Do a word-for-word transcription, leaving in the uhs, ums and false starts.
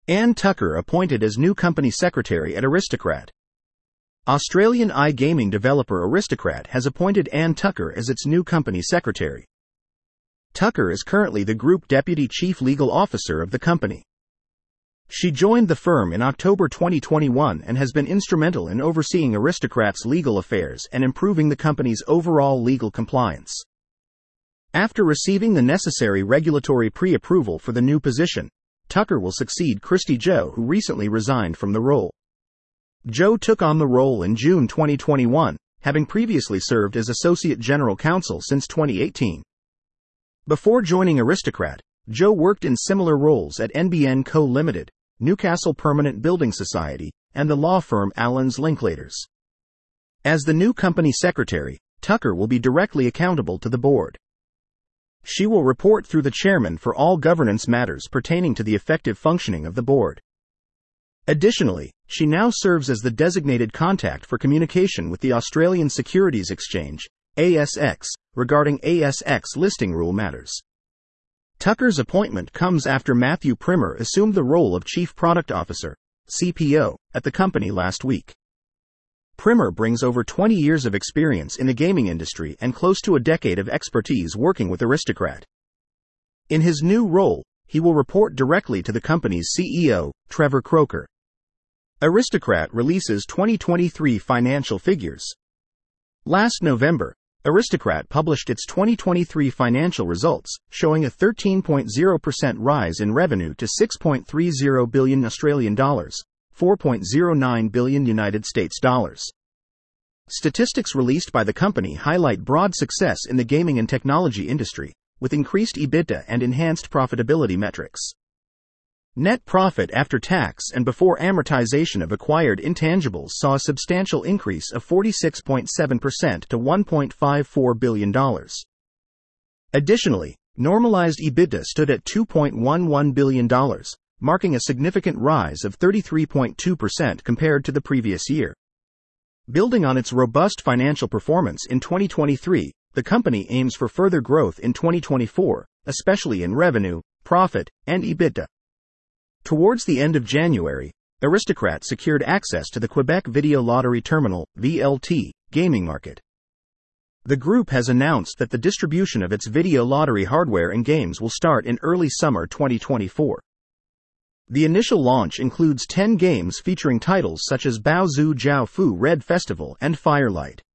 Anne Tucker appointed as new company secretary at Aristocrat. Australian iGaming developer Aristocrat has appointed Anne Tucker as its new company secretary. Tucker is currently the group deputy chief legal officer of the company. She joined the firm in October twenty twenty-one and has been instrumental in overseeing Aristocrat's legal affairs and improving the company's overall legal compliance. After receiving the necessary regulatory pre-approval for the new position, Tucker will succeed Christy Zhou, who recently resigned from the role. Zhou took on the role in June twenty twenty-one, having previously served as Associate General Counsel since twenty eighteen. Before joining Aristocrat, Zhou worked in similar roles at N B N Co. Limited, Newcastle Permanent Building Society, and the law firm Allens Linklaters. As the new company secretary, Tucker will be directly accountable to the board. She will report through the chairman for all governance matters pertaining to the effective functioning of the board. Additionally, she now serves as the designated contact for communication with the Australian Securities Exchange, A S X, regarding A S X listing rule matters. Tucker's appointment comes after Matthew Primmer assumed the role of Chief Product Officer, C P O, at the company last week. Primmer brings over twenty years of experience in the gaming industry and close to a decade of expertise working with Aristocrat. In his new role, he will report directly to the company's C E O, Trevor Croker. Aristocrat releases twenty twenty-three financial figures. Last November, Aristocrat published its twenty twenty-three financial results, showing a thirteen point zero percent rise in revenue to six point three zero billion Australian dollars, four point zero nine billion United States dollars. Statistics released by the company highlight broad success in the gaming and technology industry, with increased EBITDA and enhanced profitability metrics. Net profit after tax and before amortization of acquired intangibles saw a substantial increase of forty-six point seven percent to one point five four billion dollars. Additionally, normalized EBITDA stood at two point one one billion dollars, marking a significant rise of thirty-three point two percent compared to the previous year. Building on its robust financial performance in twenty twenty-three, the company aims for further growth in twenty twenty-four, especially in revenue, profit, and EBITDA. Towards the end of January, Aristocrat secured access to the Quebec Video Lottery Terminal, V L T, gaming market. The group has announced that the distribution of its video lottery hardware and games will start in early summer twenty twenty-four. The initial launch includes ten games featuring titles such as Bao Zhu Jiao Fu Red Festival and Firelight.